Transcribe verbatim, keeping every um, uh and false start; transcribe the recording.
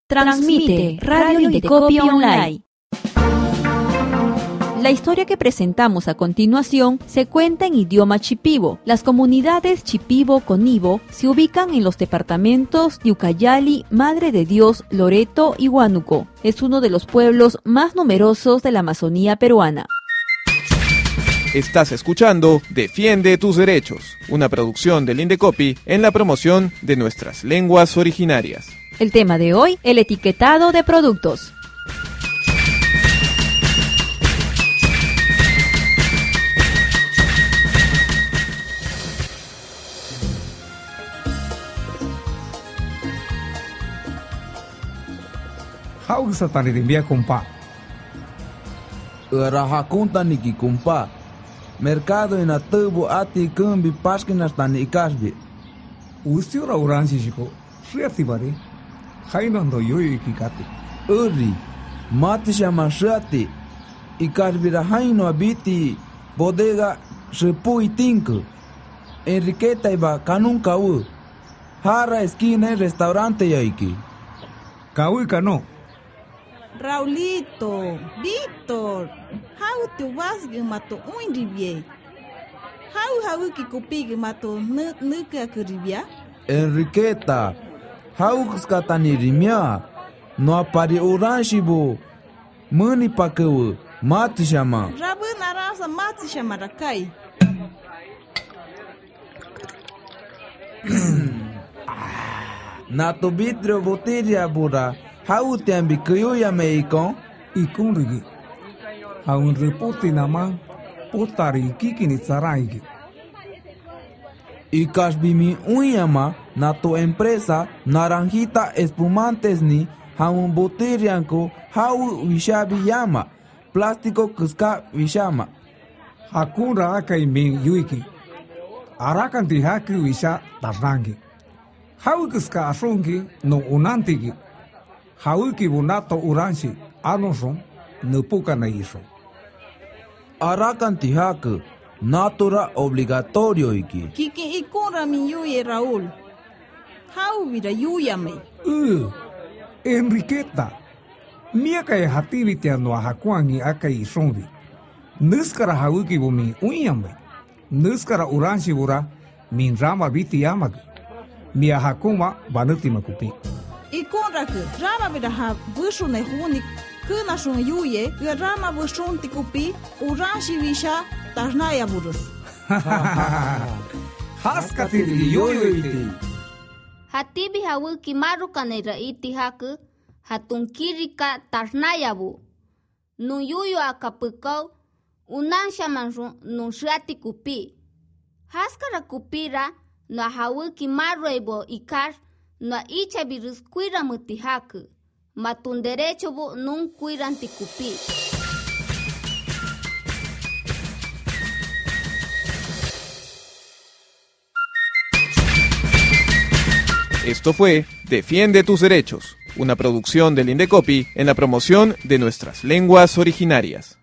Transmite Radio Indecopi Online. La historia que presentamos a continuación se cuenta en idioma chipibo. Las comunidades Chipibo-Conibo se ubican en los departamentos de Ucayali, Madre de Dios, Loreto y Huánuco. Es uno de los pueblos más numerosos de la Amazonía peruana. Estás escuchando Defiende tus derechos, una producción del Indecopi en la promoción de nuestras lenguas originarias. El tema de hoy, el etiquetado de productos. Hau satani rimbia kumpa. Raha kunta niki kumpa. Mercado ina tubo ati kumbi paskinas tani ikasbi. Ustiura uransi shiko. Shriati bari. Hainando yoyo ikikati. Uri. Mati shama shriati. Ikasbi ra haino abiti. Bodega shepui tinku. Enriqueta iba kanun kau. Hara esquina restaurante yaiki. Kau ikano. Raulito, Victor, how tu vas gemato un ribie? How how ki kopi gemato ne ne ka ribia? Enriqueta, how skatani rimia? No apari oranjibo. Mani pakeu, mati chama. Rabu narasa mati chama rakai. Nato vidrio botella bura. Hau tembi kuyo ya meikon? Ikun rigi. Haun reporti nama potari kikini tsaraigi. Ikashbimi unyama na tu empresa naranjita espumantes ni haun botirianko hau vishabi yama. Plástico kuska vishama. Hakun raaka imi yuiki. Arakan tihaki visha tarrangi. Hau kuska asongi no unantigi. Hauki bunato uransi anoson nupuka na iso. Arakan tihaku natura obligatorio iki. Kiki ikura mi yuye Raúl. Hau vira yuya me. Uh, Enriqueta. Mia kay hativiti ano hakuangi akai isonvi. Nuskara hauki bumi unyambe. Nuskara uransi bura min rama biti yamagi. Mia hakuma banuti makupi. Ikonraku, rama vira ha bushun e huni kuna shun yuye, ya rama bushun tikupi, uranshi visha tarnaya burus. Haskati yoyo iti. Hatibi hawuki marukanera iti haku, hatunkirika tarnayabu. Nu yuyo akapukau, unansha manrun nu shati kupi. Haskara kupira, nu hawuki maruebo ikar, no icha virus cuira mutihaku, matun derecho bo nun cuiran tikupi. Esto fue Defiende tus derechos, una producción del Indecopi en la promoción de nuestras lenguas originarias.